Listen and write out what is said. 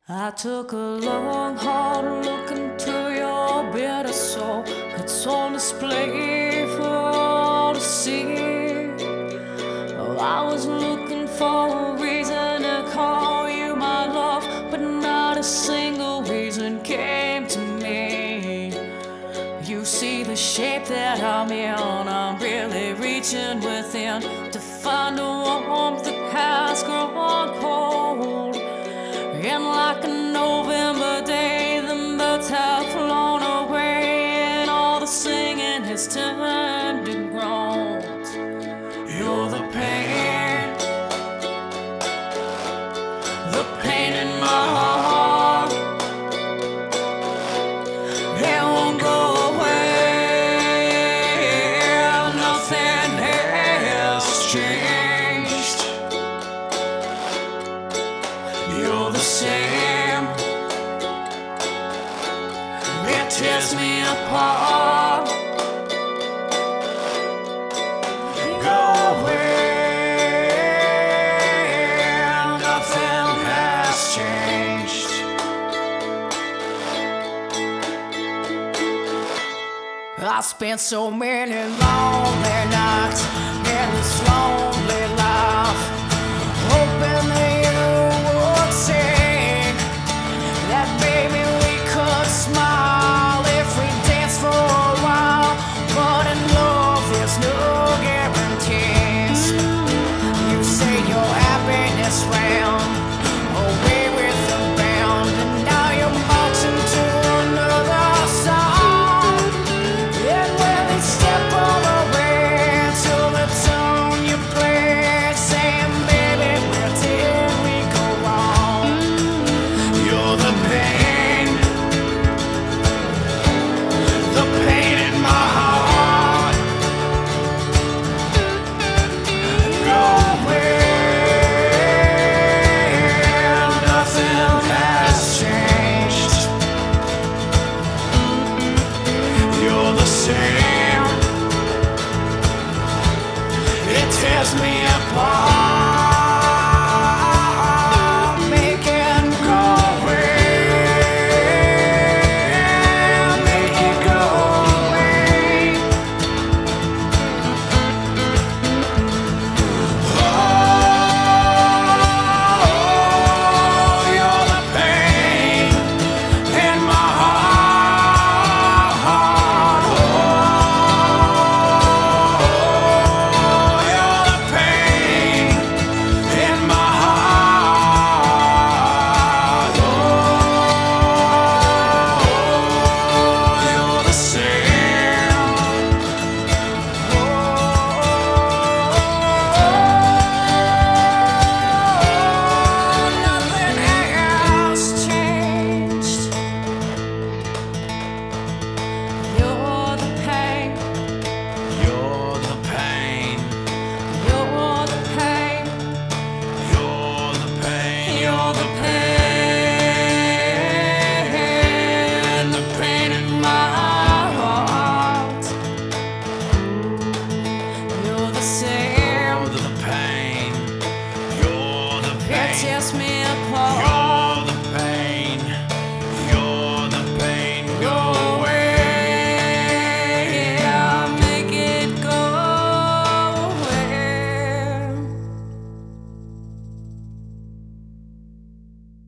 I took a long, hard look into your bitter soul. It's on display for all to see. Oh, I was looking for a reason to call you my love, but not a single reason came to me. You see the shape that I'm in, I'm really reaching within to find a warmth that has grown cold. And like a November day, the birds have flown away, and all the singing has turned to groans. You're the pain in my heart. It won't go away. Nothing has changed. You're the same. It tears me apart. Go away. Nothing has changed. I spent so many lonely nights in this lonely